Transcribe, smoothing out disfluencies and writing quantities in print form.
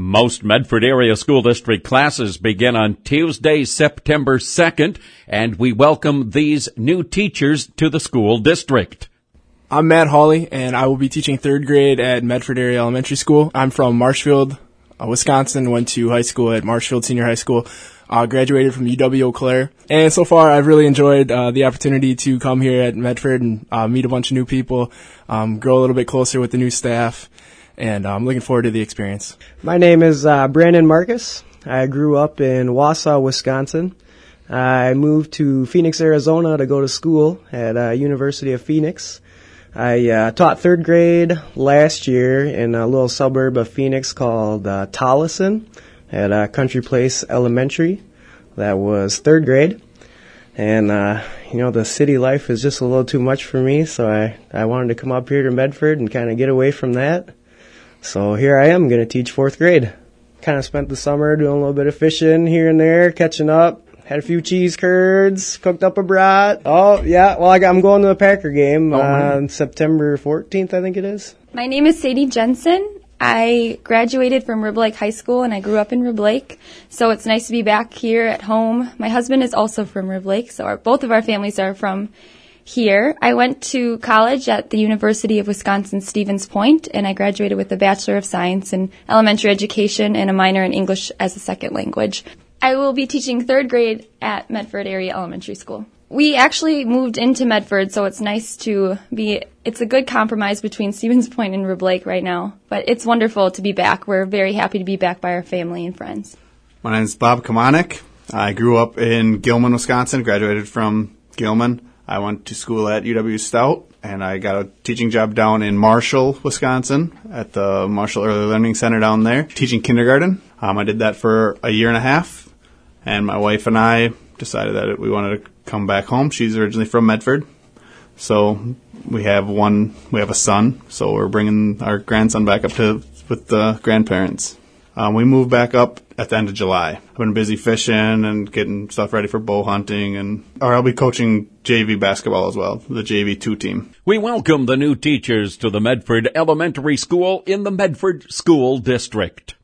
Most Medford area school district classes begin on Tuesday, September 2nd, and we welcome these new teachers to the school district. I'm Matt Hawley, and I will be teaching third grade at Medford Area Elementary School. I'm from Marshfield, Wisconsin, went to high school at Marshfield Senior High School, graduated from UW Eau Claire. And so far, I've really enjoyed the opportunity to come here at Medford and meet a bunch of new people, grow a little bit closer with the new staff, and I'm looking forward to the experience. My name is Brandon Marcus. I grew up in Wausau, Wisconsin. I moved to Phoenix, Arizona to go to school at University of Phoenix. I taught third grade last year in a little suburb of Phoenix called Tolleson at Country Place Elementary. That was third grade. And, the city life is just a little too much for me, so I wanted to come up here to Medford and kind of get away from that. So here I am going to teach fourth grade. Kind of spent the summer doing a little bit of fishing here and there, catching up. Had a few cheese curds, cooked up a brat. Oh, yeah, well, I'm going to a Packer game on September 14th, I think it is. My name is Sadie Jensen. I graduated from Rib Lake High School, and I grew up in Rib Lake, so it's nice to be back here at home. My husband is also from Rib Lake, so both of our families are from here. I went to college at the University of Wisconsin-Stevens Point, and I graduated with a Bachelor of Science in Elementary Education and a minor in English as a second language. I will be teaching third grade at Medford Area Elementary School. We actually moved into Medford, so it's nice it's a good compromise between Stevens Point and Rib Lake right now, but it's wonderful to be back. We're very happy to be back by our family and friends. My name is Bob Kamanik. I grew up in Gilman, Wisconsin, graduated from Gilman. I went to school at UW Stout, and I got a teaching job down in Marshall, Wisconsin, at the Marshall Early Learning Center down there, teaching kindergarten. I did that for a year and a half, and my wife and I decided that we wanted to come back home. She's originally from Medford, so we have a son, so we're bringing our grandson back up with the grandparents. We moved back up at the end of July. I've been busy fishing and getting stuff ready for bow hunting, I'll be coaching JV basketball as well, the JV 2 team. We welcome the new teachers to the Medford Elementary School in the Medford School District.